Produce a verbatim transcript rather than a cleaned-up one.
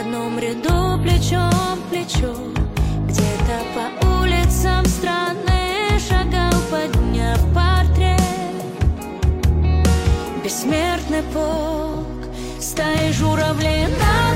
одном ряду плечом к плечу. Где-то по улицам страны шагал, подняв портрет. Бессмертный полк стаи журавлей на